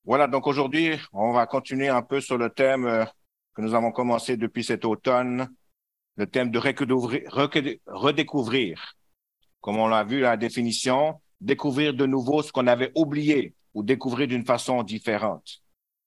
Voilà, donc aujourd'hui, on va continuer un peu sur le thème que nous avons commencé depuis cet automne, le thème de redécouvrir. Comme on l'a vu, la définition, découvrir de nouveau ce qu'on avait oublié ou découvrir d'une façon différente.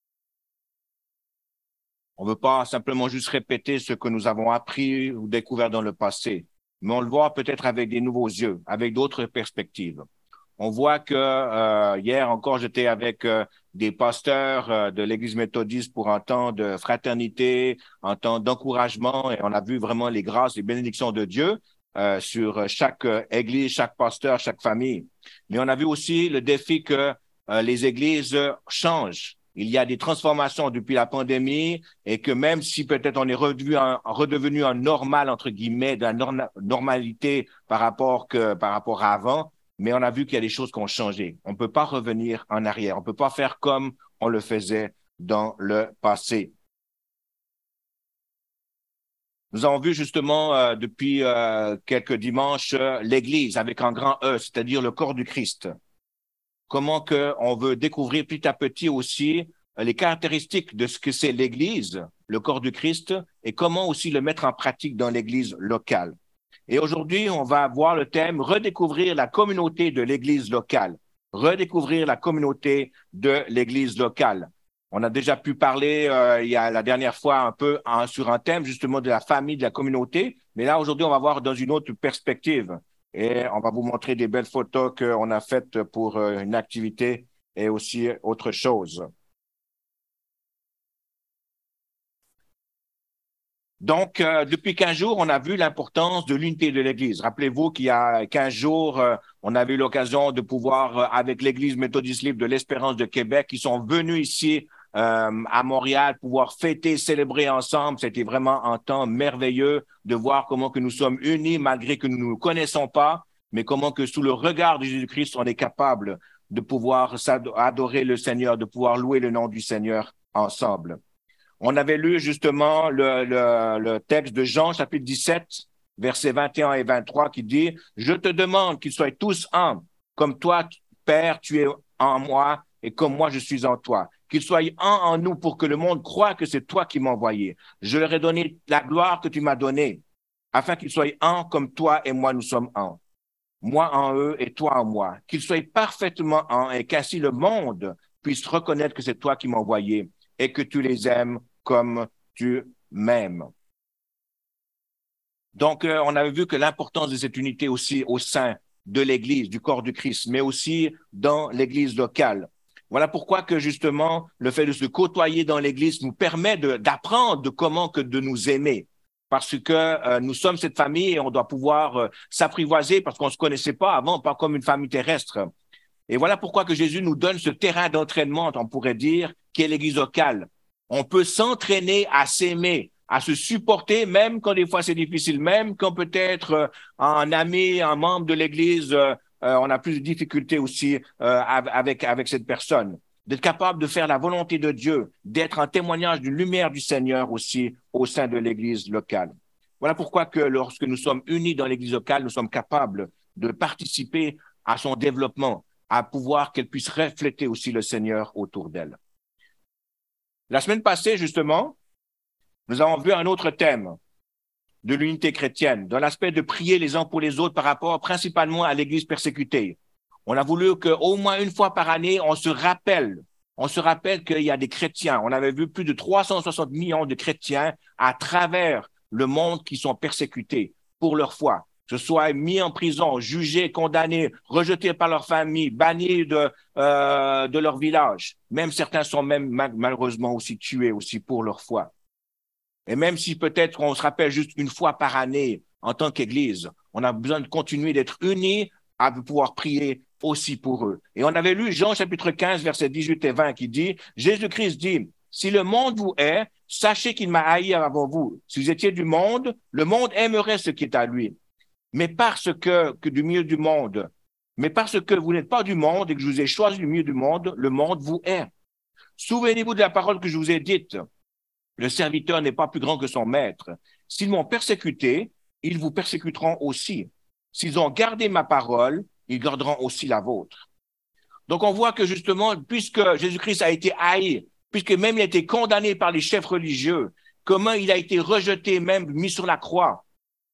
On ne veut pas simplement juste répéter ce que nous avons appris ou découvert dans le passé, mais on le voit peut-être avec des nouveaux yeux, avec d'autres perspectives. On voit que hier encore, j'étais avec des pasteurs de l'Église méthodiste pour un temps de fraternité, un temps d'encouragement, et on a vu vraiment les grâces et bénédictions de Dieu sur chaque église, chaque pasteur, chaque famille. Mais on a vu aussi le défi que les églises changent. Il y a des transformations depuis la pandémie et que même si peut-être on est redevenu un normal, entre guillemets, de la normalité par rapport à avant, mais on a vu qu'il y a des choses qui ont changé. On ne peut pas revenir en arrière. On ne peut pas faire comme on le faisait dans le passé. Nous avons vu justement depuis quelques dimanches l'Église avec un grand E, c'est-à-dire le corps du Christ. Comment on veut découvrir petit à petit aussi les caractéristiques de ce que c'est l'Église, le corps du Christ, et comment aussi le mettre en pratique dans l'Église locale. Et aujourd'hui, on va voir le thème redécouvrir la communauté de l'Église locale. Redécouvrir la communauté de l'Église locale. On a déjà pu parler il y a la dernière fois un peu sur un thème justement de la famille, de la communauté, mais là aujourd'hui, on va voir dans une autre perspective. Et on va vous montrer des belles photos qu'on a faites pour une activité et aussi autre chose. Donc, depuis 15 jours, on a vu l'importance de l'unité de l'Église. Rappelez-vous qu'il y a 15 jours, on avait eu l'occasion de pouvoir, avec l'Église méthodiste libre de l'Espérance de Québec, qui sont venus ici à Montréal, pouvoir fêter, célébrer ensemble. C'était vraiment un temps merveilleux de voir comment que nous sommes unis malgré que nous ne nous connaissons pas, mais comment que sous le regard de Jésus-Christ, on est capable de pouvoir adorer le Seigneur, de pouvoir louer le nom du Seigneur ensemble. On avait lu justement le texte de Jean, chapitre 17, versets 21 et 23, qui dit « Je te demande qu'ils soient tous un, comme toi, Père, tu es en moi, et comme moi, je suis en toi. Qu'ils soient un en nous pour que le monde croie que c'est toi qui m'as envoyé. Je leur ai donné la gloire que tu m'as donnée, afin qu'ils soient un comme toi et moi, nous sommes un. Moi en eux et toi en moi. Qu'ils soient parfaitement un, et qu'ainsi le monde puisse reconnaître que c'est toi qui m'as envoyé et que tu les aimes comme tu m'aimes. » Donc, on avait vu que l'importance de cette unité aussi au sein de l'Église, du corps du Christ, mais aussi dans l'Église locale. Voilà pourquoi que justement, le fait de se côtoyer dans l'Église nous permet d'apprendre de comment que de nous aimer. Parce que nous sommes cette famille et on doit pouvoir s'apprivoiser parce qu'on ne se connaissait pas avant, pas comme une famille terrestre. Et voilà pourquoi que Jésus nous donne ce terrain d'entraînement, on pourrait dire, qui est l'Église locale. On peut s'entraîner à s'aimer, à se supporter, même quand des fois c'est difficile, même quand peut-être un ami, un membre de l'Église, on a plus de difficultés aussi avec cette personne. D'être capable de faire la volonté de Dieu, d'être un témoignage d'une lumière du Seigneur aussi au sein de l'Église locale. Voilà pourquoi que lorsque nous sommes unis dans l'Église locale, nous sommes capables de participer à son développement, à pouvoir qu'elle puisse refléter aussi le Seigneur autour d'elle. La semaine passée, justement, nous avons vu un autre thème de l'unité chrétienne, dans l'aspect de prier les uns pour les autres par rapport principalement à l'Église persécutée. On a voulu qu'au moins une fois par année, on se rappelle qu'il y a des chrétiens. On avait vu plus de 360 millions de chrétiens à travers le monde qui sont persécutés pour leur foi, que ce soit mis en prison, jugés, condamnés, rejetés par leur famille, bannis de leur village. Même certains sont même malheureusement aussi tués aussi pour leur foi. Et même si peut-être on se rappelle juste une fois par année en tant qu'Église, on a besoin de continuer d'être unis à pouvoir prier aussi pour eux. Et on avait lu Jean chapitre 15, versets 18 et 20 qui dit, Jésus-Christ dit, si le monde vous hait, sachez qu'il m'a haï avant vous. Si vous étiez du monde, le monde aimerait ce qui est à lui. Mais parce que du milieu du monde, mais parce que vous n'êtes pas du monde et que je vous ai choisi du milieu du monde, le monde vous hait. Souvenez-vous de la parole que je vous ai dite. Le serviteur n'est pas plus grand que son maître. S'ils m'ont persécuté, ils vous persécuteront aussi. S'ils ont gardé ma parole, ils garderont aussi la vôtre. Donc, on voit que justement, puisque Jésus-Christ a été haï, puisque même il a été condamné par les chefs religieux, comment il a été rejeté, même mis sur la croix,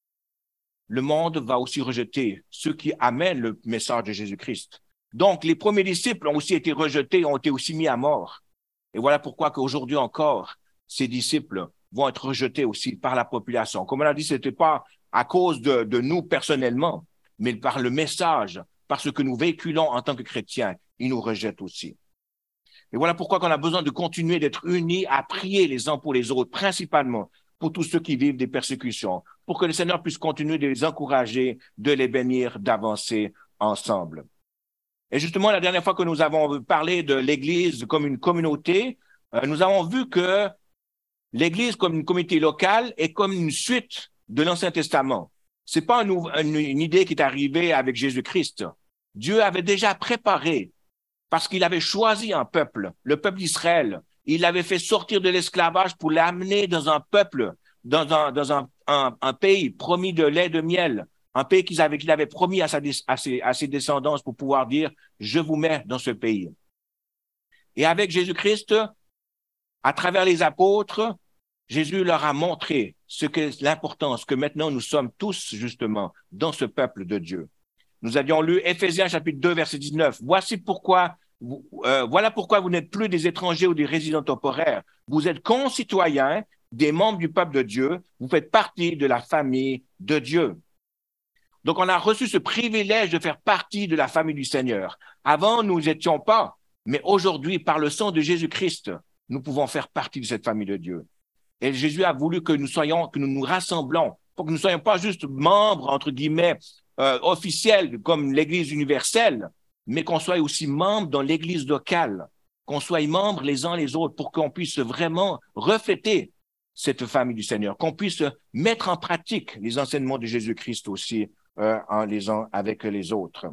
le monde va aussi rejeter ceux qui amènent le message de Jésus-Christ. Donc, les premiers disciples ont aussi été rejetés, ont été aussi mis à mort. Et voilà pourquoi qu'aujourd'hui encore, ces disciples vont être rejetés aussi par la population. Comme on a dit, ce n'était pas à cause de nous personnellement, mais par le message, par ce que nous véhiculons en tant que chrétiens, ils nous rejettent aussi. Et voilà pourquoi qu'on a besoin de continuer d'être unis à prier les uns pour les autres, principalement pour tous ceux qui vivent des persécutions, pour que le Seigneur puisse continuer de les encourager, de les bénir, d'avancer ensemble. Et justement, la dernière fois que nous avons parlé de l'Église comme une communauté, nous avons vu que l'Église comme une communauté locale est comme une suite de l'Ancien Testament. C'est pas une idée qui est arrivée avec Jésus-Christ. Dieu avait déjà préparé, parce qu'il avait choisi un peuple, le peuple d'Israël. Il l'avait fait sortir de l'esclavage pour l'amener dans un peuple, dans un pays promis de lait, de miel, un pays qu'il avait promis à ses descendants pour pouvoir dire, je vous mets dans ce pays. Et avec Jésus-Christ, à travers les apôtres, Jésus leur a montré l'importance que maintenant nous sommes tous justement dans ce peuple de Dieu. Nous avions lu Éphésiens chapitre 2, verset 19. Voilà pourquoi vous n'êtes plus des étrangers ou des résidents temporaires. Vous êtes concitoyens, des membres du peuple de Dieu. Vous faites partie de la famille de Dieu. Donc, on a reçu ce privilège de faire partie de la famille du Seigneur. Avant, nous n'étions pas, mais aujourd'hui, par le sang de Jésus-Christ, nous pouvons faire partie de cette famille de Dieu. Et Jésus a voulu que nous nous rassemblons, pour que nous ne soyons pas juste membres, entre guillemets, officiels comme l'Église universelle, mais qu'on soit aussi membres dans l'Église locale, qu'on soit membres les uns les autres pour qu'on puisse vraiment refléter cette famille du Seigneur, qu'on puisse mettre en pratique les enseignements de Jésus-Christ aussi les uns avec les autres.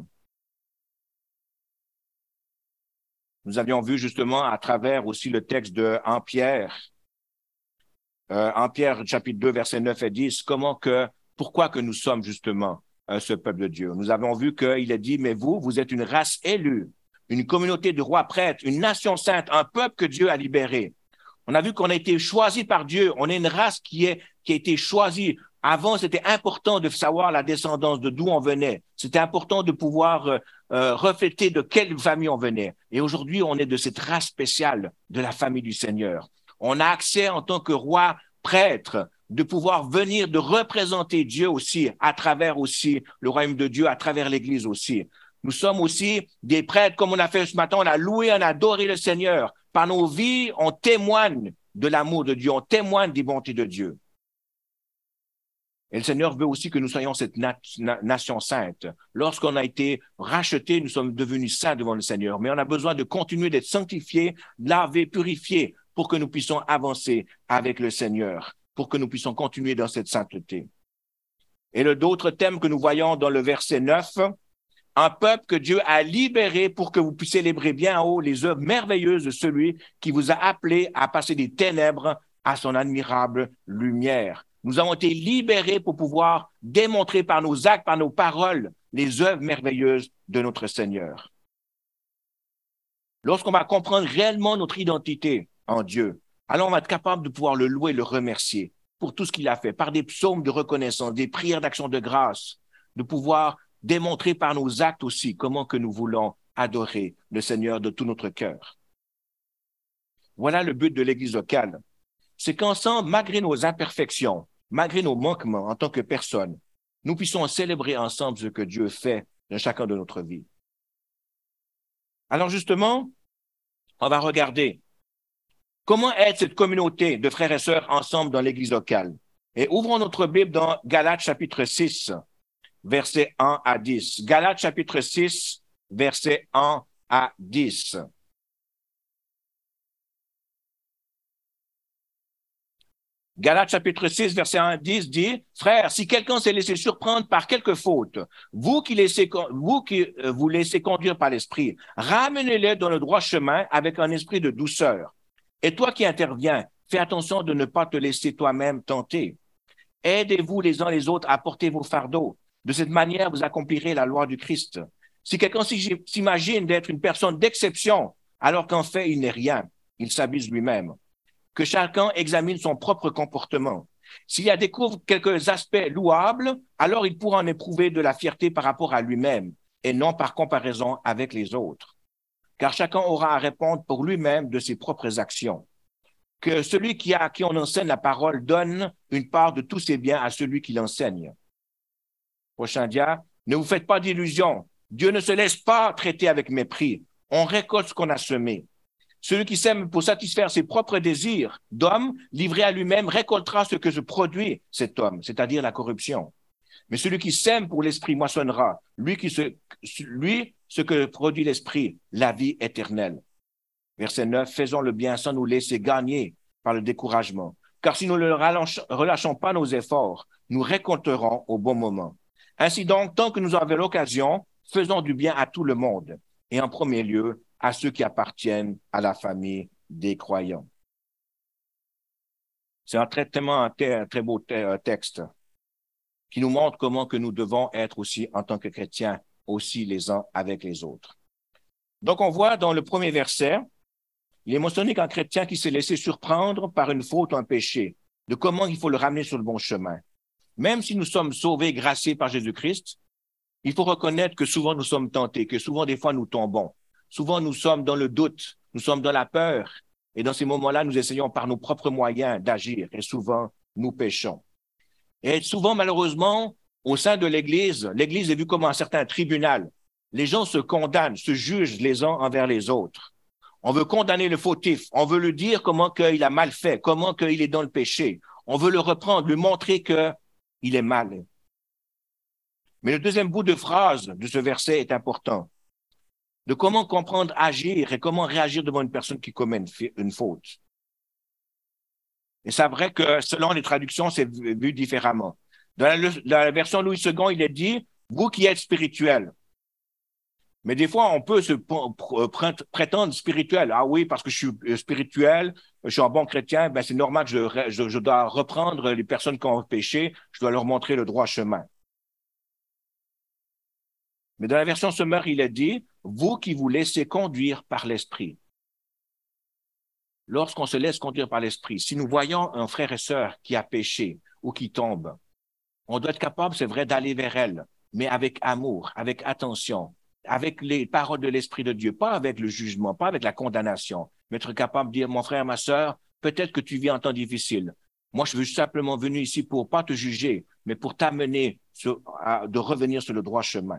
Nous avions vu justement à travers aussi le texte de Pierre, chapitre 2, versets 9 et 10, pourquoi que nous sommes justement ce peuple de Dieu. Nous avons vu qu'il a dit, mais vous êtes une race élue, une communauté de rois prêtres, une nation sainte, un peuple que Dieu a libéré. On a vu qu'on a été choisi par Dieu. On est une race qui a été choisie. Avant, c'était important de savoir la descendance, de d'où on venait. C'était important de pouvoir refléter de quelle famille on venait. Et aujourd'hui, on est de cette race spéciale de la famille du Seigneur. On a accès en tant que roi prêtre de pouvoir venir, de représenter Dieu aussi, à travers aussi le royaume de Dieu, à travers l'Église aussi. Nous sommes aussi des prêtres, comme on a fait ce matin, on a loué, on a adoré le Seigneur. Par nos vies, on témoigne de l'amour de Dieu, on témoigne des bontés de Dieu. Et le Seigneur veut aussi que nous soyons cette nation sainte. Lorsqu'on a été rachetés, nous sommes devenus saints devant le Seigneur. Mais on a besoin de continuer d'être sanctifiés, lavés, purifiés, pour que nous puissions avancer avec le Seigneur, pour que nous puissions continuer dans cette sainteté. Et d'autres thèmes que nous voyons dans le verset 9, un peuple que Dieu a libéré pour que vous puissiez célébrer bien en haut les œuvres merveilleuses de celui qui vous a appelé à passer des ténèbres à son admirable lumière. Nous avons été libérés pour pouvoir démontrer par nos actes, par nos paroles, les œuvres merveilleuses de notre Seigneur. Lorsqu'on va comprendre réellement notre identité en Dieu, alors on va être capable de pouvoir le louer, le remercier pour tout ce qu'il a fait, par des psaumes de reconnaissance, des prières d'action de grâce, de pouvoir démontrer par nos actes aussi comment que nous voulons adorer le Seigneur de tout notre cœur. Voilà le but de l'Église locale. C'est qu'ensemble, malgré nos imperfections, malgré nos manquements en tant que personne, nous puissions célébrer ensemble ce que Dieu fait dans chacun de notre vie. Alors justement, on va regarder comment être cette communauté de frères et sœurs ensemble dans l'Église locale. Et ouvrons notre Bible dans Galates chapitre 6, versets 1 à 10. Galates chapitre 6, versets 1 à 10. Galates chapitre 6, verset 1 à 10 dit, « Frères, si quelqu'un s'est laissé surprendre par quelque faute, vous qui vous laissez conduire par l'Esprit, ramenez-les dans le droit chemin avec un esprit de douceur. Et toi qui interviens, fais attention de ne pas te laisser toi-même tenter. Aidez-vous les uns les autres à porter vos fardeaux. De cette manière, vous accomplirez la loi du Christ. Si quelqu'un s'imagine d'être une personne d'exception, alors qu'en fait, il n'est rien, il s'abuse lui-même. Que chacun examine son propre comportement. S'il y découvre quelques aspects louables, alors il pourra en éprouver de la fierté par rapport à lui-même et non par comparaison avec les autres. Car chacun aura à répondre pour lui-même de ses propres actions. Que celui à qui on enseigne la parole donne une part de tous ses biens à celui qui l'enseigne. Prochain dia, ne vous faites pas d'illusions. Dieu ne se laisse pas traiter avec mépris. On récolte ce qu'on a semé. Celui qui sème pour satisfaire ses propres désirs d'homme, livré à lui-même, récoltera ce que se produit cet homme, c'est-à-dire la corruption. Mais celui qui sème pour l'esprit moissonnera, lui, ce que produit l'esprit, la vie éternelle. Verset 9, faisons le bien sans nous laisser gagner par le découragement. Car si nous ne relâchons pas nos efforts, nous récolterons au bon moment. Ainsi donc, tant que nous avons l'occasion, faisons du bien à tout le monde, et en premier lieu à ceux qui appartiennent à la famille des croyants. C'est un très beau texte qui nous montre comment que nous devons être aussi, en tant que chrétiens, aussi les uns avec les autres. Donc, on voit dans le premier verset, il est mentionné qu'un chrétien qui s'est laissé surprendre par une faute ou un péché, de comment il faut le ramener sur le bon chemin. Même si nous sommes sauvés, graciés par Jésus-Christ, il faut reconnaître que souvent nous sommes tentés, que souvent des fois nous tombons. Souvent nous sommes dans le doute, nous sommes dans la peur. Et dans ces moments-là, nous essayons par nos propres moyens d'agir et souvent nous péchons. Et souvent, malheureusement, au sein de l'Église, l'Église est vue comme un certain tribunal. Les gens se condamnent, se jugent les uns envers les autres. On veut condamner le fautif, on veut lui dire comment qu'il a mal fait, comment qu'il est dans le péché. On veut le reprendre, lui montrer qu'il est mal. Mais le deuxième bout de phrase de ce verset est important. De comment comprendre, agir et comment réagir devant une personne qui commet une faute. Et c'est vrai que selon les traductions, c'est vu différemment. Dans la version Louis II, il est dit, vous qui êtes spirituel. Mais des fois, on peut se prétendre spirituel. Ah oui, parce que je suis spirituel, je suis un bon chrétien, ben c'est normal que je dois reprendre les personnes qui ont péché, je dois leur montrer le droit chemin. Mais dans la version Sommaire, il est dit, vous qui vous laissez conduire par l'esprit. Lorsqu'on se laisse conduire par l'esprit, si nous voyons un frère et sœur qui a péché ou qui tombe, on doit être capable, c'est vrai, d'aller vers elle, mais avec amour, avec attention, avec les paroles de l'Esprit de Dieu, pas avec le jugement, pas avec la condamnation, mais être capable de dire, mon frère, ma sœur, peut-être que tu vis un temps difficile. Moi, je veux simplement venir ici pour pas te juger, mais pour t'amener de revenir sur le droit chemin.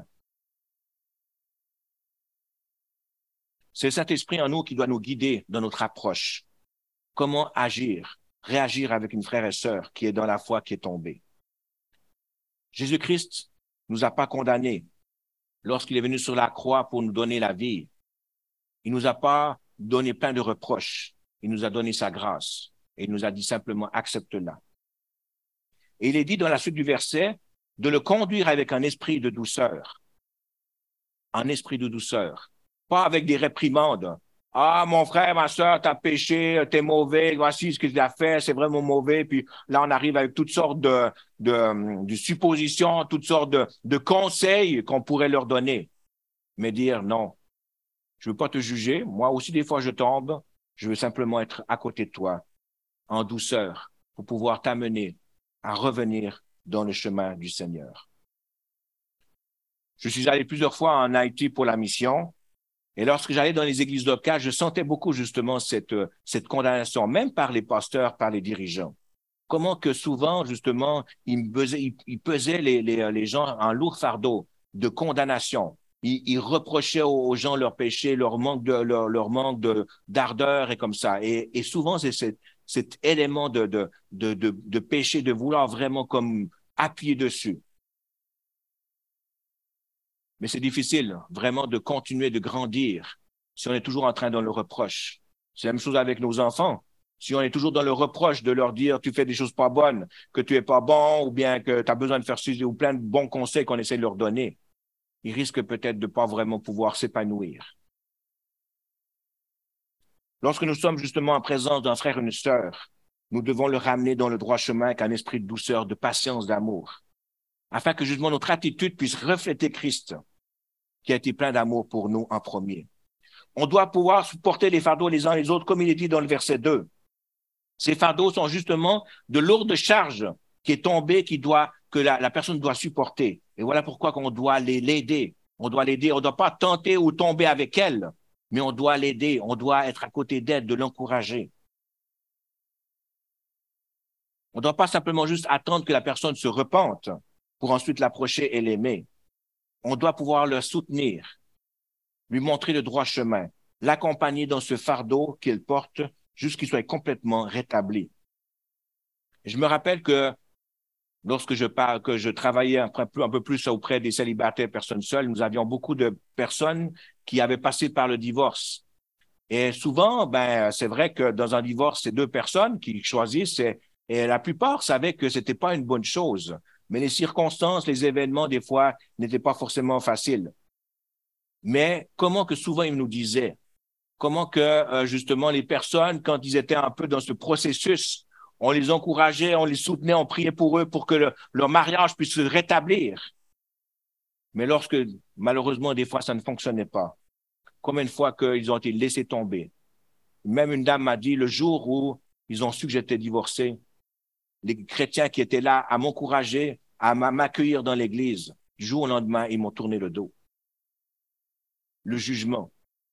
C'est le Saint-Esprit en nous qui doit nous guider dans notre approche. Comment agir, réagir avec une frère et sœur qui est dans la foi, qui est tombée. Jésus-Christ nous a pas condamnés lorsqu'il est venu sur la croix pour nous donner la vie. Il nous a pas donné plein de reproches. Il nous a donné sa grâce. Et il nous a dit simplement, accepte-la. Et il est dit dans la suite du verset de le conduire avec un esprit de douceur. Un esprit de douceur. Pas avec des réprimandes. Ah, mon frère, ma soeur, t'as péché, t'es mauvais, voici ce qu'il a fait, c'est vraiment mauvais. Puis là, on arrive avec toutes sortes de suppositions, toutes sortes de conseils qu'on pourrait leur donner. Mais dire non, je veux pas te juger. Moi aussi, des fois, je tombe. Je veux simplement être à côté de toi, en douceur, pour pouvoir t'amener à revenir dans le chemin du Seigneur. Je suis allé plusieurs fois en Haïti pour la mission. Et lorsque j'allais dans les églises locales, je sentais beaucoup justement cette condamnation, même par les pasteurs, par les dirigeants. Comment que souvent, justement, ils pesaient les gens en lourd fardeau de condamnation. Ils reprochaient aux gens leurs péchés, leur manque d'ardeur et comme ça. Et souvent, c'est cet élément de péché, de vouloir vraiment comme appuyer dessus. Mais c'est difficile vraiment de continuer de grandir si on est toujours en train dans le reproche. C'est la même chose avec nos enfants. Si on est toujours dans le reproche de leur dire tu fais des choses pas bonnes, que tu es pas bon ou bien que tu as besoin de faire ceci ou plein de bons conseils qu'on essaie de leur donner, ils risquent peut-être de pas vraiment pouvoir s'épanouir. Lorsque nous sommes justement en présence d'un frère ou une sœur, nous devons le ramener dans le droit chemin avec un esprit de douceur, de patience, d'amour, afin que justement notre attitude puisse refléter Christ. qui a été plein d'amour pour nous en premier. On doit pouvoir supporter les fardeaux les uns les autres, comme il est dit dans le verset 2. Ces fardeaux sont justement de lourdes charges qui est tombée, que la personne doit supporter. Et voilà pourquoi on doit l'aider. On doit l'aider. On ne doit pas tenter ou tomber avec elle, mais on doit l'aider. On doit être à côté d'elle, de l'encourager. On ne doit pas simplement juste attendre que la personne se repente pour ensuite l'approcher et l'aimer. On doit pouvoir le soutenir, lui montrer le droit chemin, l'accompagner dans ce fardeau qu'il porte jusqu'à qu'il soit complètement rétabli. Et je me rappelle que lorsque je travaillais un peu plus auprès des célibataires, personnes seules, nous avions beaucoup de personnes qui avaient passé par le divorce. Et souvent, c'est vrai que dans un divorce, c'est deux personnes qui choisissent et la plupart savaient que c'était pas une bonne chose. Mais les circonstances, les événements, des fois, n'étaient pas forcément faciles. Mais comment que souvent ils nous disaient, comment que justement les personnes, quand ils étaient un peu dans ce processus, on les encourageait, on les soutenait, on priait pour eux pour que leur mariage puisse se rétablir. Mais lorsque, malheureusement, des fois, ça ne fonctionnait pas. Combien de fois qu'ils ont été laissés tomber. Même une dame m'a dit, le jour où ils ont su que j'étais divorcé, les chrétiens qui étaient là à m'encourager, à m'accueillir dans l'église, du jour au lendemain, ils m'ont tourné le dos. Le jugement.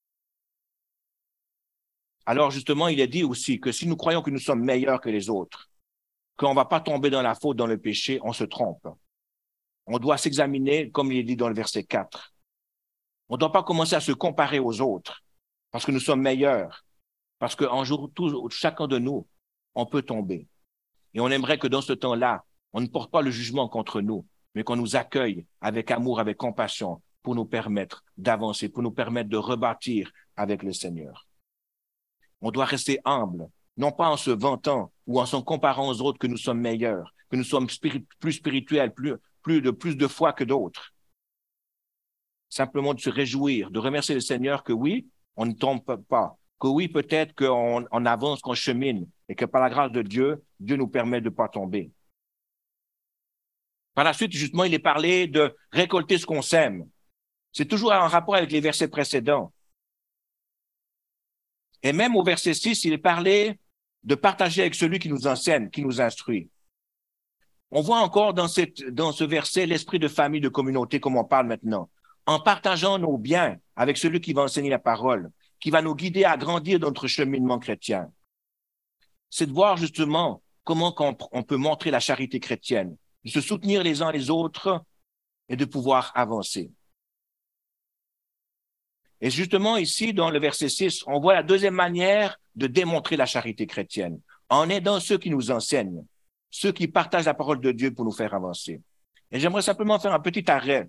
Alors justement, il est dit aussi que si nous croyons que nous sommes meilleurs que les autres, qu'on ne va pas tomber dans la faute, dans le péché, on se trompe. On doit s'examiner, comme il est dit dans le verset 4. On ne doit pas commencer à se comparer aux autres, parce que nous sommes meilleurs, parce qu'un jour, chacun de nous, on peut tomber. Et on aimerait que dans ce temps-là, on ne porte pas le jugement contre nous, mais qu'on nous accueille avec amour, avec compassion, pour nous permettre d'avancer, pour nous permettre de rebâtir avec le Seigneur. On doit rester humble, non pas en se vantant ou en s'en comparant aux autres que nous sommes meilleurs, que nous sommes plus spirituels, plus de foi que d'autres. Simplement de se réjouir, de remercier le Seigneur que oui, on ne tombe pas, que oui, peut-être qu'on avance, qu'on chemine, et que par la grâce de Dieu, Dieu nous permet de ne pas tomber. Par la suite, justement, il est parlé de récolter ce qu'on sème. C'est toujours en rapport avec les versets précédents. Et même au verset 6, il est parlé de partager avec celui qui nous enseigne, qui nous instruit. On voit encore dans ce verset l'esprit de famille, de communauté, comme on parle maintenant. En partageant nos biens avec celui qui va enseigner la parole, qui va nous guider à grandir dans notre cheminement chrétien. C'est de voir justement comment on peut montrer la charité chrétienne, de se soutenir les uns les autres et de pouvoir avancer. Et justement, ici, dans le verset 6, on voit la deuxième manière de démontrer la charité chrétienne, en aidant ceux qui nous enseignent, ceux qui partagent la parole de Dieu pour nous faire avancer. Et j'aimerais simplement faire un petit arrêt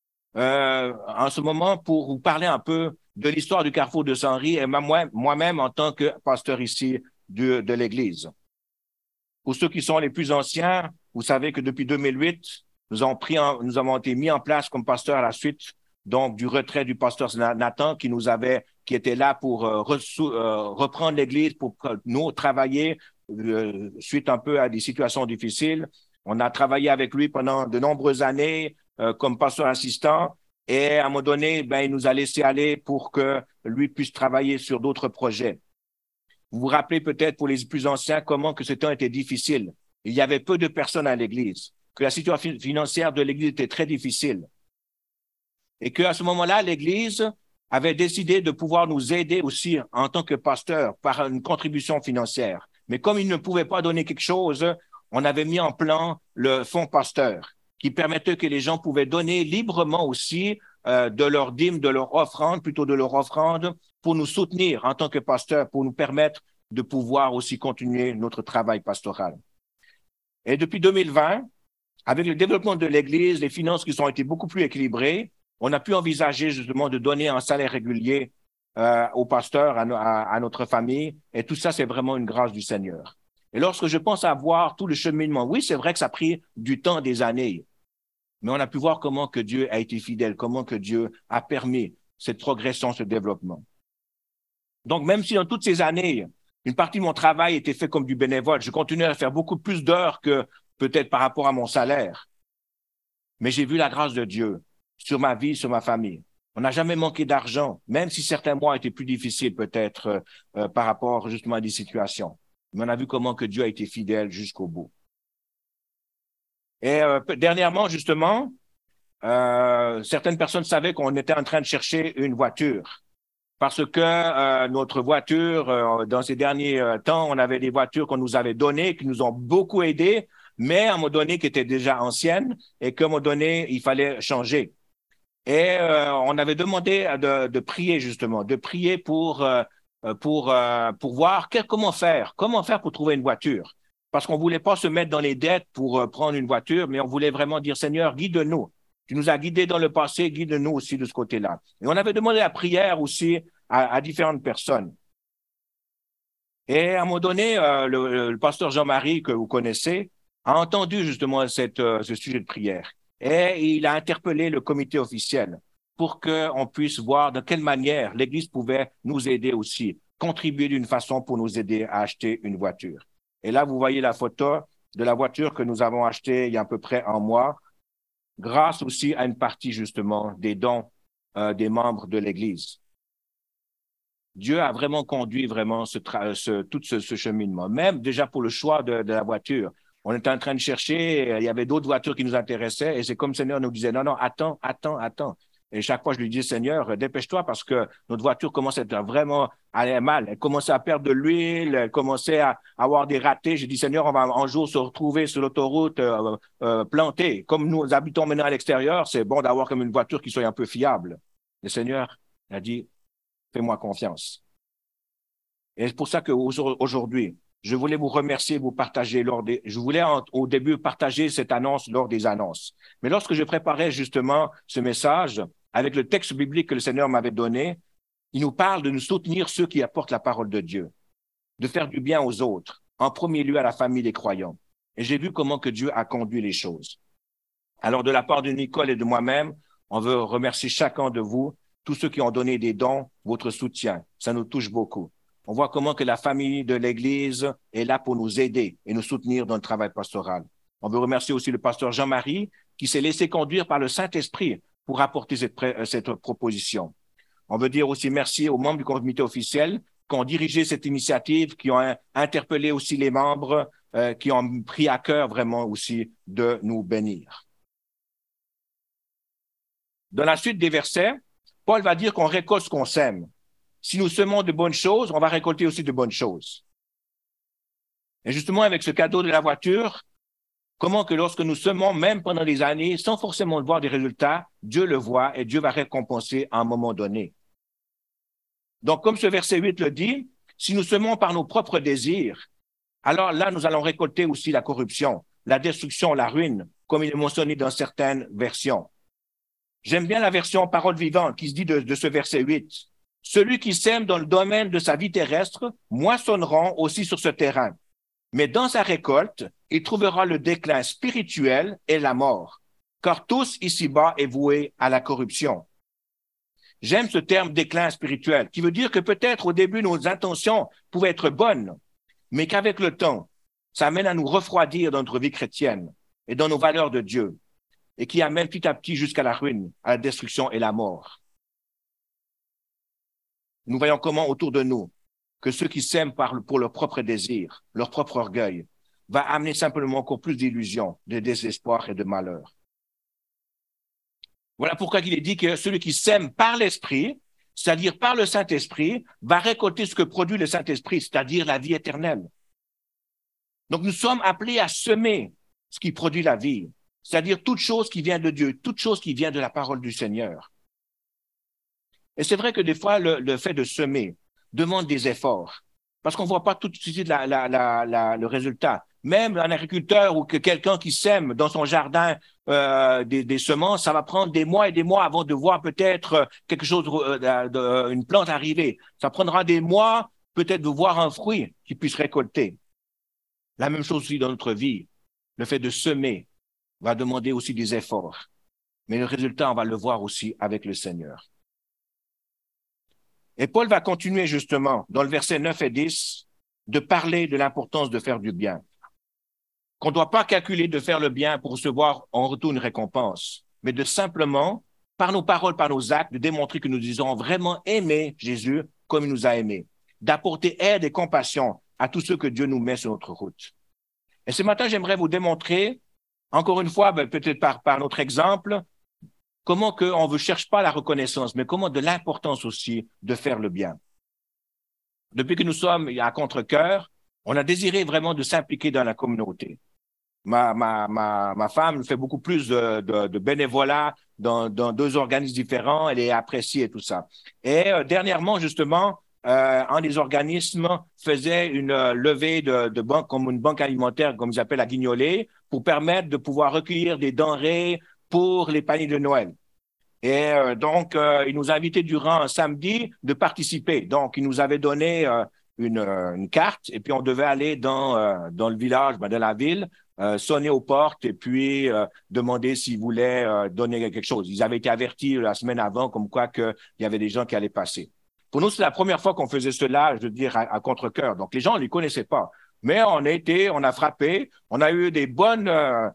en ce moment pour vous parler un peu de l'histoire du Carrefour de Saint-Henri et moi-même en tant que pasteur ici de l'Église. Pour ceux qui sont les plus anciens, vous savez que depuis 2008, nous avons été mis en place comme pasteur à la suite donc du retrait du pasteur Nathan qui était là pour reprendre l'Église, pour nous travailler suite un peu à des situations difficiles. On a travaillé avec lui pendant de nombreuses années comme pasteur assistant et à un moment donné, il nous a laissé aller pour que lui puisse travailler sur d'autres projets. Vous vous rappelez peut-être pour les plus anciens comment que ce temps était difficile. Il y avait peu de personnes à l'Église, que la situation financière de l'Église était très difficile. Et qu'à ce moment-là, l'Église avait décidé de pouvoir nous aider aussi en tant que pasteur par une contribution financière. Mais comme il ne pouvait pas donner quelque chose, on avait mis en plan le fonds pasteur qui permettait que les gens pouvaient donner librement aussi de leur dîme, de leur offrande, plutôt de leur offrande, pour nous soutenir en tant que pasteur, pour nous permettre de pouvoir aussi continuer notre travail pastoral. Et depuis 2020, avec le développement de l'Église, les finances qui ont été beaucoup plus équilibrées, on a pu envisager justement de donner un salaire régulier au pasteur, à notre famille. Et tout ça, c'est vraiment une grâce du Seigneur. Et lorsque je pense à voir tout le cheminement, oui, c'est vrai que ça a pris du temps, des années. Mais on a pu voir comment que Dieu a été fidèle, comment que Dieu a permis cette progression, ce développement. Donc, même si dans toutes ces années, une partie de mon travail était fait comme du bénévole, je continuais à faire beaucoup plus d'heures que peut-être par rapport à mon salaire. Mais j'ai vu la grâce de Dieu sur ma vie, sur ma famille. On n'a jamais manqué d'argent, même si certains mois étaient plus difficiles peut-être par rapport justement à des situations. Mais on a vu comment que Dieu a été fidèle jusqu'au bout. Et dernièrement, justement, certaines personnes savaient qu'on était en train de chercher une voiture. Parce que notre voiture, dans ces derniers temps, on avait des voitures qu'on nous avait données, qui nous ont beaucoup aidés, mais à un moment donné, qui étaient déjà anciennes et qu'à un moment donné, il fallait changer. Et on avait demandé de prier justement, de prier pour voir comment faire pour trouver une voiture. Parce qu'on voulait pas se mettre dans les dettes pour prendre une voiture, mais on voulait vraiment dire, Seigneur, guide-nous. Tu nous as guidés dans le passé, guide-nous aussi de ce côté-là. Et on avait demandé la prière aussi à différentes personnes. Et à un moment donné, le pasteur Jean-Marie, que vous connaissez, a entendu justement ce sujet de prière. Et il a interpellé le comité officiel pour qu'on puisse voir de quelle manière l'Église pouvait nous aider aussi, contribuer d'une façon pour nous aider à acheter une voiture. Et là, vous voyez la photo de la voiture que nous avons achetée il y a à peu près un mois, grâce aussi à une partie justement des dons des membres de l'Église. Dieu a vraiment conduit vraiment tout ce cheminement, même déjà pour le choix de la voiture. On était en train de chercher, il y avait d'autres voitures qui nous intéressaient et c'est comme le Seigneur nous disait, non, non, attends. Et chaque fois, je lui dis, Seigneur, dépêche-toi parce que notre voiture commence à être vraiment aller mal. Elle commençait à perdre de l'huile, elle commençait à avoir des ratés. J'ai dit, Seigneur, on va un jour se retrouver sur l'autoroute plantée. Comme nous habitons maintenant à l'extérieur, c'est bon d'avoir comme une voiture qui soit un peu fiable. Le Seigneur a dit, fais-moi confiance. Et c'est pour ça qu'aujourd'hui, je voulais vous remercier, vous partager je voulais au début partager cette annonce lors des annonces. Mais lorsque je préparais justement ce message, avec le texte biblique que le Seigneur m'avait donné, il nous parle de nous soutenir ceux qui apportent la parole de Dieu, de faire du bien aux autres, en premier lieu à la famille des croyants. Et j'ai vu comment que Dieu a conduit les choses. Alors, de la part de Nicole et de moi-même, on veut remercier chacun de vous, tous ceux qui ont donné des dons, votre soutien. Ça nous touche beaucoup. On voit comment que la famille de l'Église est là pour nous aider et nous soutenir dans le travail pastoral. On veut remercier aussi le pasteur Jean-Marie qui s'est laissé conduire par le Saint-Esprit pour apporter cette proposition. On veut dire aussi merci aux membres du comité officiel qui ont dirigé cette initiative, qui ont interpellé aussi les membres, qui ont pris à cœur vraiment aussi de nous bénir. Dans la suite des versets, Paul va dire qu'on récolte ce qu'on sème. Si nous semons de bonnes choses, on va récolter aussi de bonnes choses. Et justement, avec ce cadeau de la voiture, comment que lorsque nous semons, même pendant des années, sans forcément voir des résultats, Dieu le voit et Dieu va récompenser à un moment donné. Donc, comme ce verset 8 le dit, si nous semons par nos propres désirs, alors là, nous allons récolter aussi la corruption, la destruction, la ruine, comme il est mentionné dans certaines versions. J'aime bien la version parole vivante qui se dit de ce verset 8. Celui qui sème dans le domaine de sa vie terrestre moissonnera aussi sur ce terrain. Mais dans sa récolte, il trouvera le déclin spirituel et la mort, car tous ici-bas est voué à la corruption. J'aime ce terme déclin spirituel, qui veut dire que peut-être au début nos intentions pouvaient être bonnes, mais qu'avec le temps, ça amène à nous refroidir dans notre vie chrétienne et dans nos valeurs de Dieu, et qui amène petit à petit jusqu'à la ruine, à la destruction et la mort. Nous voyons comment autour de nous, que ceux qui s'aiment pour leur propre désir, leur propre orgueil, va amener simplement encore plus d'illusions, de désespoir et de malheur. Voilà pourquoi il est dit que celui qui sème par l'Esprit, c'est-à-dire par le Saint-Esprit, va récolter ce que produit le Saint-Esprit, c'est-à-dire la vie éternelle. Donc nous sommes appelés à semer ce qui produit la vie, c'est-à-dire toute chose qui vient de Dieu, toute chose qui vient de la parole du Seigneur. Et c'est vrai que des fois, le fait de semer demande des efforts, parce qu'on ne voit pas tout de suite le résultat. Même un agriculteur ou que quelqu'un qui sème dans son jardin des semences, ça va prendre des mois et des mois avant de voir peut-être quelque chose, une plante arriver. Ça prendra des mois peut-être de voir un fruit qui puisse récolter. La même chose aussi dans notre vie. Le fait de semer va demander aussi des efforts. Mais le résultat, on va le voir aussi avec le Seigneur. Et Paul va continuer justement dans le verset 9 et 10 de parler de l'importance de faire du bien. Qu'on ne doit pas calculer de faire le bien pour recevoir en retour une récompense, mais de simplement par nos paroles, par nos actes, de démontrer que nous disons vraiment aimer Jésus comme il nous a aimés, d'apporter aide et compassion à tous ceux que Dieu nous met sur notre route. Et ce matin, j'aimerais vous démontrer, encore une fois, peut-être par notre exemple, comment on ne cherche pas la reconnaissance, mais comment de l'importance aussi de faire le bien. Depuis que nous sommes à Contre-Cœur, on a désiré vraiment de s'impliquer dans la communauté. Ma femme fait beaucoup plus de bénévolat dans 2 organismes différents. Elle est appréciée et tout ça. Et dernièrement, justement, un des organismes faisait une levée de banque, comme une banque alimentaire, comme ils appellent à Guignolé, pour permettre de pouvoir recueillir des denrées pour les paniers de Noël. Et donc, il nous a invités durant un samedi de participer. Donc, il nous avait donné une carte et puis on devait aller dans le village, dans la ville, sonner aux portes et puis demander s'ils voulaient donner quelque chose. Ils avaient été avertis la semaine avant comme quoi qu'il y avait des gens qui allaient passer. Pour nous, c'est la première fois qu'on faisait cela, je veux dire, à Contre-Cœur. Donc, les gens ne les connaissaient pas. Mais on a frappé, on a eu des bonnes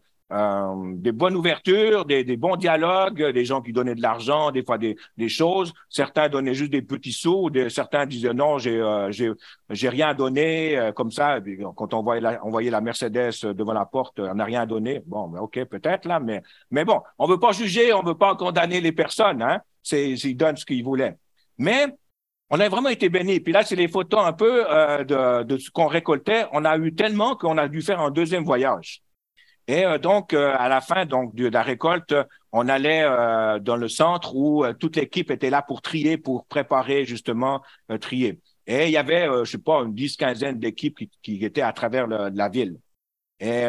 ouvertures, des bons dialogues, des gens qui donnaient de l'argent, des fois des choses. Certains donnaient juste des petits sous, certains disaient non, j'ai rien donné, comme ça. Quand on voyait la Mercedes devant la porte, on n'a rien donné. Bon, mais ok, peut-être là, mais bon, on veut pas juger, on veut pas condamner les personnes, hein. Ils donnent ce qu'ils voulaient. Mais on a vraiment été bénis. Puis là, c'est les photos un peu de ce qu'on récoltait. On a eu tellement qu'on a dû faire un 2e voyage. Et donc, à la fin de la récolte, on allait dans le centre où toute l'équipe était là pour trier, pour préparer justement trier. Et il y avait, je sais pas, une 10-15aine d'équipes qui étaient à travers la ville. Et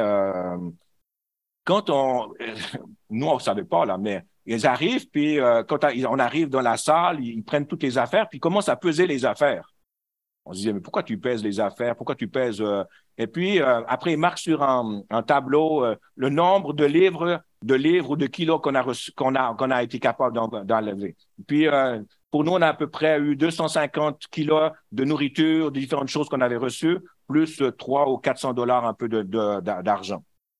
quand nous, on savait pas là, mais ils arrivent, puis quand on arrive dans la salle, ils prennent toutes les affaires, puis ils commencent à peser les affaires. On se disait, mais pourquoi tu pèses les affaires? Pourquoi tu pèses... Et puis, après, ils marquent sur un tableau le nombre de livres ou de kilos qu'on a été capable d'enlever. Puis, pour nous, on a à peu près eu 250 kilos de nourriture, de différentes choses qu'on avait reçues, plus 300 ou 400 $ un peu d'argent.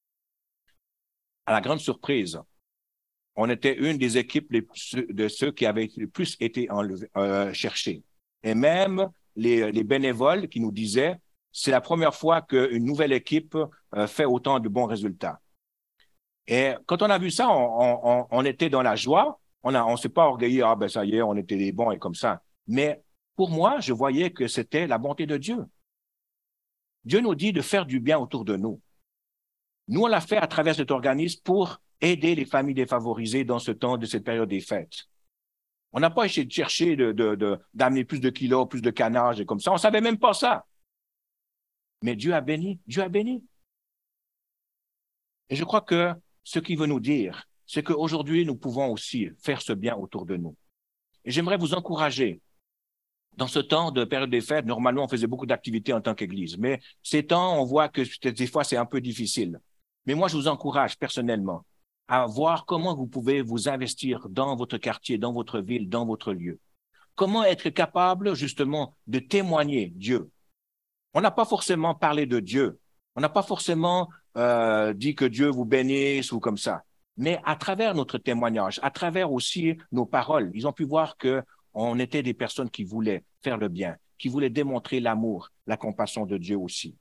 À la grande surprise, on était une des équipes de ceux qui avaient le plus été cherchés. Et même les bénévoles qui nous disaient, c'est la première fois qu'une nouvelle équipe fait autant de bons résultats. Et quand on a vu ça, on était dans la joie. On s'est pas orgueilli, ah ben ça y est, on était des bons et comme ça. Mais pour moi, je voyais que c'était la bonté de Dieu. Dieu nous dit de faire du bien autour de nous. Nous, on l'a fait à travers cet organisme pour aider les familles défavorisées dans ce temps de cette période des fêtes. On n'a pas essayé de chercher d'amener plus de kilos, plus de canage et comme ça. On savait même pas ça. Mais Dieu a béni. Dieu a béni. Et je crois que ce qu'il veut nous dire, c'est qu'aujourd'hui, nous pouvons aussi faire ce bien autour de nous. Et j'aimerais vous encourager. Dans ce temps de période des fêtes, normalement, on faisait beaucoup d'activités en tant qu'Église. Mais ces temps, on voit que des fois, c'est un peu difficile. Mais moi, je vous encourage personnellement à voir comment vous pouvez vous investir dans votre quartier, dans votre ville, dans votre lieu. Comment être capable, justement, de témoigner Dieu. On n'a pas forcément parlé de Dieu. On n'a pas forcément dit que Dieu vous bénisse ou comme ça. Mais à travers notre témoignage, à travers aussi nos paroles, ils ont pu voir qu'on était des personnes qui voulaient faire le bien, qui voulaient démontrer l'amour, la compassion de Dieu aussi.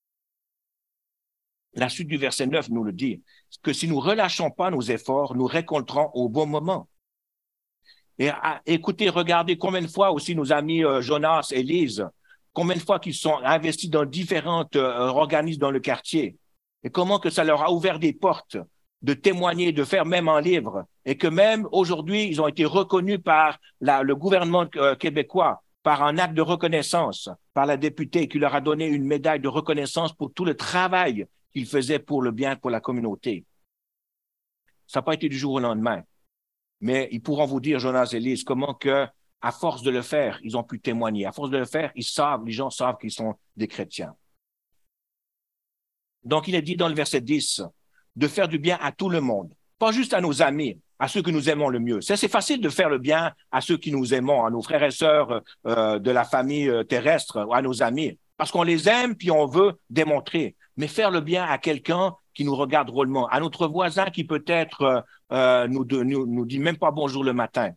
La suite du verset 9 nous le dit, que si nous relâchons pas nos efforts, nous récolterons au bon moment. Et écoutez, regardez combien de fois aussi nos amis Jonas et Lise, combien de fois qu'ils sont investis dans différents organismes dans le quartier, et comment que ça leur a ouvert des portes de témoigner, de faire même un livre, et que même aujourd'hui, ils ont été reconnus par le gouvernement québécois, par un acte de reconnaissance, par la députée qui leur a donné une médaille de reconnaissance pour tout le travail qu'ils faisaient pour le bien, pour la communauté. Ça n'a pas été du jour au lendemain. Mais ils pourront vous dire, Jonas et Lise, comment que, à force de le faire, ils ont pu témoigner. À force de le faire, les gens savent qu'ils sont des chrétiens. Donc, il est dit dans le verset 10, de faire du bien à tout le monde, pas juste à nos amis, à ceux que nous aimons le mieux. C'est facile de faire le bien à ceux qui nous aimons, à nos frères et sœurs de la famille terrestre, à nos amis, parce qu'on les aime puis on veut démontrer. Mais faire le bien à quelqu'un qui nous regarde drôlement, à notre voisin qui peut-être nous dit même pas bonjour le matin.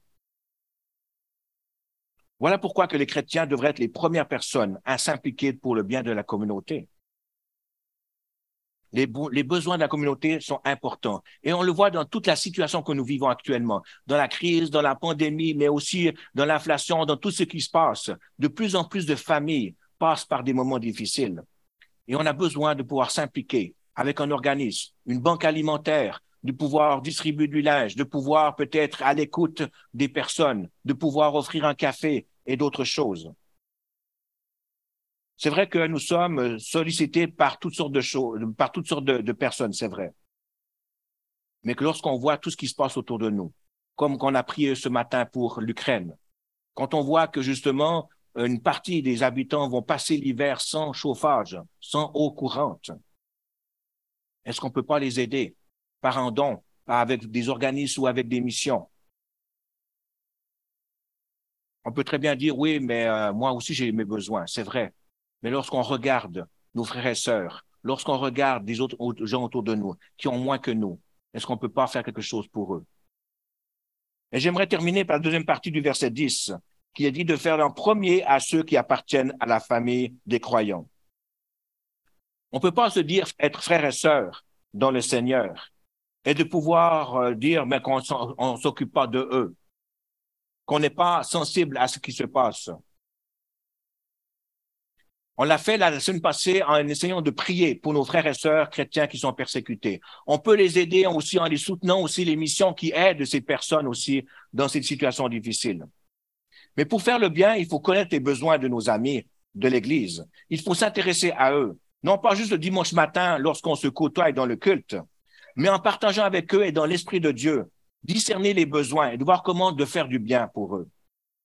Voilà pourquoi que les chrétiens devraient être les premières personnes à s'impliquer pour le bien de la communauté. Les besoins de la communauté sont importants. Et on le voit dans toute la situation que nous vivons actuellement, dans la crise, dans la pandémie, mais aussi dans l'inflation, dans tout ce qui se passe. De plus en plus de familles passent par des moments difficiles. Et on a besoin de pouvoir s'impliquer avec un organisme, une banque alimentaire, de pouvoir distribuer du linge, de pouvoir peut-être à l'écoute des personnes, de pouvoir offrir un café et d'autres choses. C'est vrai que nous sommes sollicités par toutes sortes de choses, par toutes sortes de personnes, c'est vrai. Mais que lorsqu'on voit tout ce qui se passe autour de nous, comme qu'on a prié ce matin pour l'Ukraine, quand on voit que justement une partie des habitants vont passer l'hiver sans chauffage, sans eau courante, est-ce qu'on ne peut pas les aider par un don, avec des organismes ou avec des missions? On peut très bien dire, oui, mais moi aussi j'ai mes besoins, c'est vrai. Mais lorsqu'on regarde nos frères et sœurs, lorsqu'on regarde des autres gens autour de nous qui ont moins que nous, est-ce qu'on ne peut pas faire quelque chose pour eux? Et j'aimerais terminer par la deuxième partie du verset 10, qui est dit de faire en premier à ceux qui appartiennent à la famille des croyants. On ne peut pas se dire être frères et sœurs dans le Seigneur et de pouvoir dire mais qu'on ne s'occupe pas de eux, qu'on n'est pas sensible à ce qui se passe. On l'a fait la semaine passée en essayant de prier pour nos frères et sœurs chrétiens qui sont persécutés. On peut les aider aussi en les soutenant aussi les missions qui aident ces personnes aussi dans cette situation difficile. Mais pour faire le bien, il faut connaître les besoins de nos amis de l'Église. Il faut s'intéresser à eux, non pas juste le dimanche matin lorsqu'on se côtoie dans le culte, mais en partageant avec eux et dans l'Esprit de Dieu, discerner les besoins et de voir comment de faire du bien pour eux.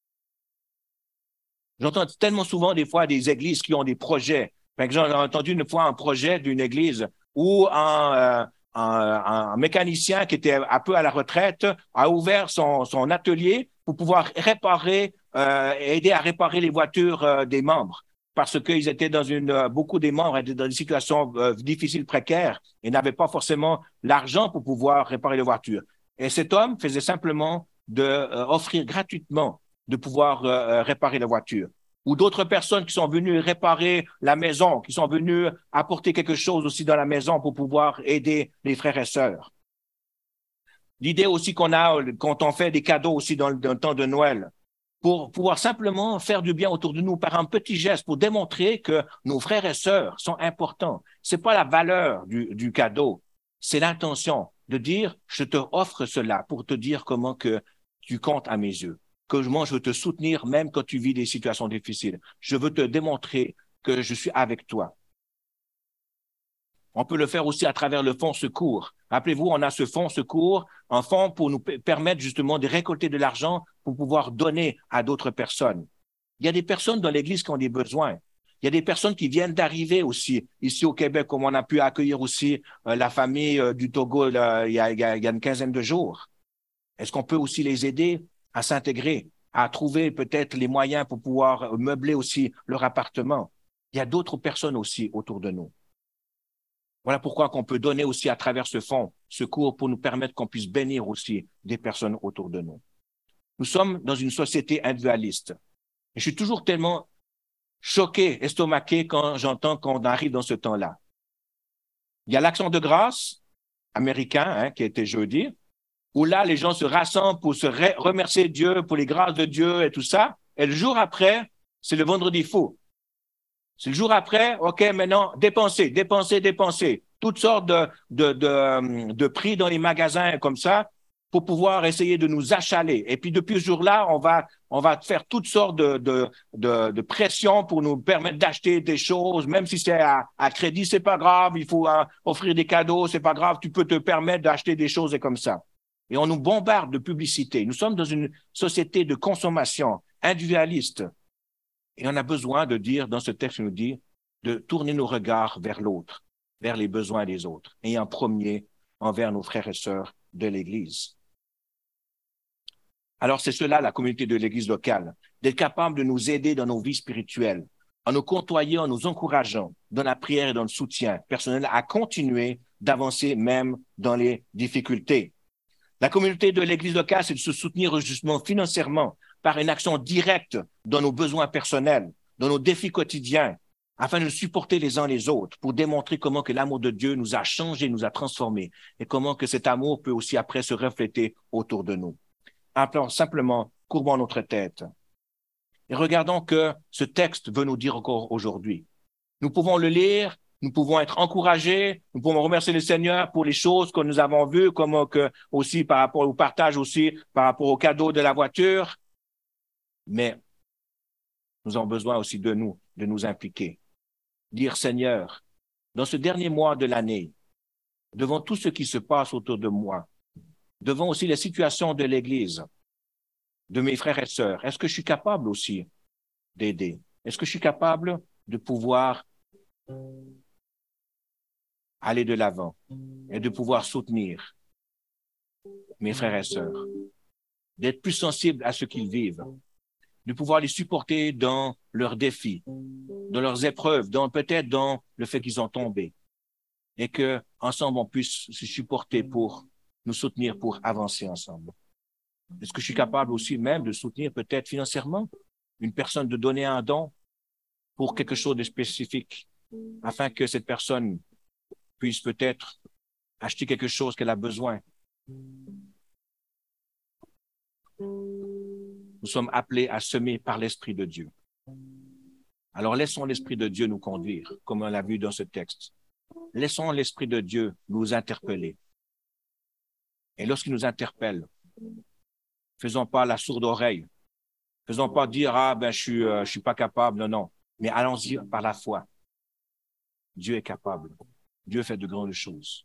J'entends tellement souvent des fois des églises qui ont des projets. Par exemple, j'ai entendu une fois un projet d'une église où un mécanicien qui était un peu à la retraite a ouvert son atelier pour pouvoir réparer, aider à réparer les voitures des membres. Parce qu'ils étaient beaucoup des membres étaient dans des situations difficiles, précaires, et n'avaient pas forcément l'argent pour pouvoir réparer les voitures. Et cet homme faisait simplement offrir gratuitement de pouvoir réparer la voiture. Ou d'autres personnes qui sont venues réparer la maison, qui sont venues apporter quelque chose aussi dans la maison pour pouvoir aider les frères et sœurs. L'idée aussi qu'on a quand on fait des cadeaux aussi dans le temps de Noël, pour pouvoir simplement faire du bien autour de nous par un petit geste, pour démontrer que nos frères et sœurs sont importants. C'est pas la valeur du cadeau, c'est l'intention de dire, je te offre cela pour te dire comment que tu comptes à mes yeux. Que moi, je veux te soutenir même quand tu vis des situations difficiles. Je veux te démontrer que je suis avec toi. On peut le faire aussi à travers le fonds secours. Rappelez-vous, on a ce fonds secours, un fonds pour nous permettre justement de récolter de l'argent pour pouvoir donner à d'autres personnes. Il y a des personnes dans l'Église qui ont des besoins. Il y a des personnes qui viennent d'arriver aussi ici au Québec, comme on a pu accueillir aussi la famille du Togo il y a une quinzaine de jours. Est-ce qu'on peut aussi les aider à s'intégrer, à trouver peut-être les moyens pour pouvoir meubler aussi leur appartement? Il y a d'autres personnes aussi autour de nous. Voilà pourquoi qu'on peut donner aussi à travers ce fonds secours pour nous permettre qu'on puisse bénir aussi des personnes autour de nous. Nous sommes dans une société individualiste. Et je suis toujours tellement choqué, estomaqué quand j'entends qu'on arrive dans ce temps-là. Il y a l'Action de grâce américain qui était jeudi, où là, les gens se rassemblent pour se remercier Dieu pour les grâces de Dieu et tout ça. Et le jour après, c'est le vendredi fou. C'est le jour après, OK, maintenant, dépenser. Toutes sortes de prix dans les magasins comme ça pour pouvoir essayer de nous achaler. Et puis, depuis ce jour-là, on va faire toutes sortes de pressions pour nous permettre d'acheter des choses, même si c'est à crédit, c'est pas grave, il faut offrir des cadeaux, c'est pas grave, tu peux te permettre d'acheter des choses et comme ça. Et on nous bombarde de publicité. Nous sommes dans une société de consommation individualiste. Et on a besoin de dire, dans ce texte, il nous dit, de tourner nos regards vers l'autre, vers les besoins des autres, et en premier, envers nos frères et sœurs de l'Église. Alors, c'est cela, la communauté de l'Église locale, d'être capable de nous aider dans nos vies spirituelles, en nous côtoyant, en nous encourageant dans la prière et dans le soutien personnel à continuer d'avancer même dans les difficultés. La communauté de l'Église locale, c'est de se soutenir justement financièrement par une action directe dans nos besoins personnels, dans nos défis quotidiens, afin de supporter les uns les autres pour démontrer comment que l'amour de Dieu nous a changés, nous a transformés et comment que cet amour peut aussi après se refléter autour de nous. Alors simplement, courbons notre tête et regardons que ce texte veut nous dire encore aujourd'hui. Nous pouvons le lire, nous pouvons être encouragés, nous pouvons remercier le Seigneur pour les choses que nous avons vues, comme que aussi par rapport au partage aussi, par rapport au cadeau de la voiture. Mais nous avons besoin aussi de nous impliquer. Dire Seigneur, dans ce dernier mois de l'année, devant tout ce qui se passe autour de moi, devant aussi les situations de l'Église, de mes frères et sœurs, est-ce que je suis capable aussi d'aider? Est-ce que je suis capable de pouvoir aller de l'avant et de pouvoir soutenir mes frères et sœurs, d'être plus sensible à ce qu'ils vivent, de pouvoir les supporter dans leurs défis, dans leurs épreuves, peut-être dans le fait qu'ils ont tombé, et que ensemble on puisse se supporter pour nous soutenir, pour avancer ensemble. Est-ce que je suis capable aussi même de soutenir peut-être financièrement une personne, de donner un don pour quelque chose de spécifique, afin que cette personne puisse peut-être acheter quelque chose qu'elle a besoin. Nous sommes appelés à semer par l'Esprit de Dieu. Alors laissons l'Esprit de Dieu nous conduire, comme on l'a vu dans ce texte. Laissons l'Esprit de Dieu nous interpeller. Et lorsqu'il nous interpelle, faisons pas la sourde oreille. Faisons pas dire, je suis pas capable. Non, non. Mais allons-y par la foi. Dieu est capable. Dieu fait de grandes choses.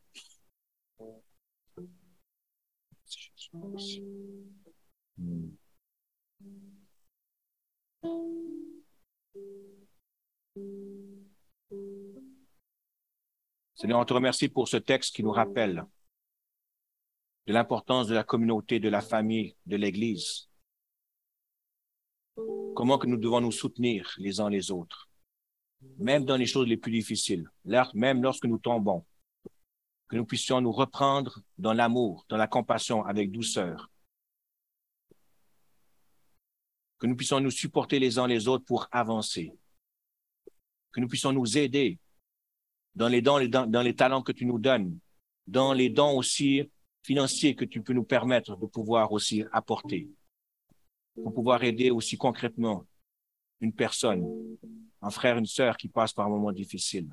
Seigneur, on te remercie pour ce texte qui nous rappelle de l'importance de la communauté, de la famille, de l'Église. Comment que nous devons nous soutenir les uns les autres, même dans les choses les plus difficiles, même lorsque nous tombons, que nous puissions nous reprendre dans l'amour, dans la compassion, avec douceur, que nous puissions nous supporter les uns les autres pour avancer, que nous puissions nous aider dans les dons, dans les talents que tu nous donnes, dans les dons aussi financiers que tu peux nous permettre de pouvoir aussi apporter, pour pouvoir aider aussi concrètement une personne, un frère, une sœur qui passe par un moment difficile.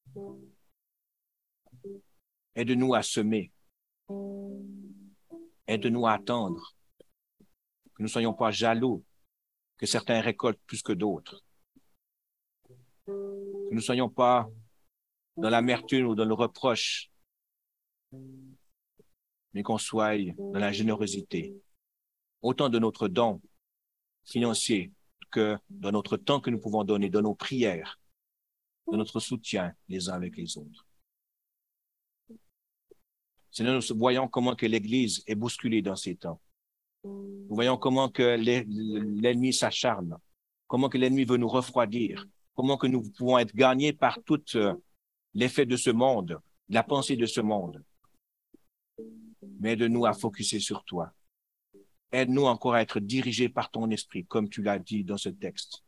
Aide-nous à semer. Aide-nous à attendre. Que nous ne soyons pas jaloux que certains récoltent plus que d'autres. Que nous ne soyons pas dans l'amertume ou dans le reproche, mais qu'on soit dans la générosité. Autant de notre don financier que dans notre temps que nous pouvons donner, dans nos prières, dans notre soutien les uns avec les autres. Seigneur, nous voyons comment que l'Église est bousculée dans ces temps. Nous voyons comment que l'ennemi s'acharne, comment que l'ennemi veut nous refroidir, comment que nous pouvons être gagnés par tout l'effet de ce monde, la pensée de ce monde. Mais aide-nous à focuser sur toi. Aide-nous encore à être dirigés par ton esprit, comme tu l'as dit dans ce texte.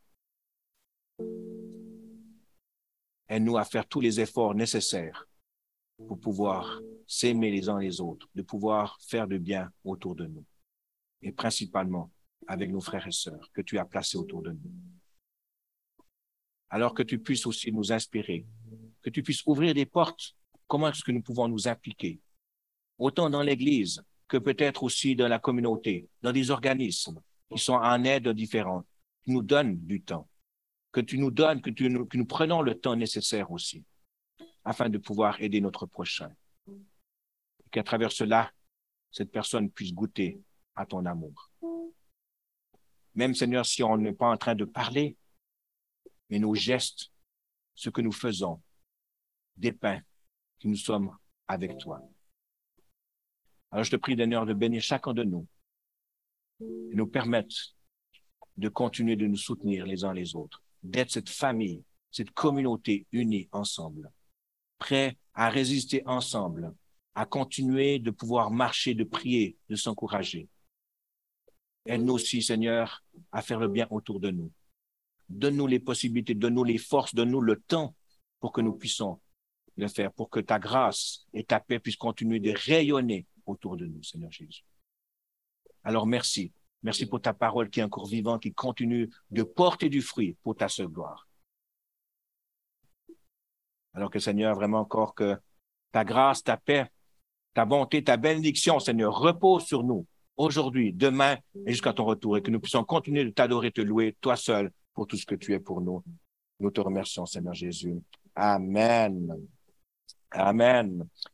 Aide-nous à faire tous les efforts nécessaires pour pouvoir s'aimer les uns les autres, de pouvoir faire du bien autour de nous. Et principalement avec nos frères et sœurs que tu as placés autour de nous. Alors que tu puisses aussi nous inspirer, que tu puisses ouvrir des portes, comment est-ce que nous pouvons nous impliquer, autant dans l'Église que peut-être aussi dans la communauté, dans des organismes qui sont en aide différente, qui nous donnent du temps, que tu nous donnes, que nous prenons le temps nécessaire aussi, afin de pouvoir aider notre prochain. Et qu'à travers cela, cette personne puisse goûter à ton amour. Même, Seigneur, si on n'est pas en train de parler, mais nos gestes, ce que nous faisons, dépeint que nous sommes avec toi. Alors, je te prie, Seigneur, de bénir chacun de nous et nous permettre de continuer de nous soutenir les uns les autres, d'être cette famille, cette communauté unie ensemble, prêts à résister ensemble, à continuer de pouvoir marcher, de prier, de s'encourager. Aide-nous aussi, Seigneur, à faire le bien autour de nous. Donne-nous les possibilités, donne-nous les forces, donne-nous le temps pour que nous puissions le faire, pour que ta grâce et ta paix puissent continuer de rayonner autour de nous, Seigneur Jésus. Alors merci. Merci pour ta parole qui est encore vivante, qui continue de porter du fruit pour ta seule gloire. Alors que Seigneur, vraiment encore que ta grâce, ta paix, ta bonté, ta bénédiction, Seigneur, repose sur nous aujourd'hui, demain et jusqu'à ton retour et que nous puissions continuer de t'adorer, te louer, toi seul, pour tout ce que tu es pour nous. Nous te remercions, Seigneur Jésus. Amen. Amen.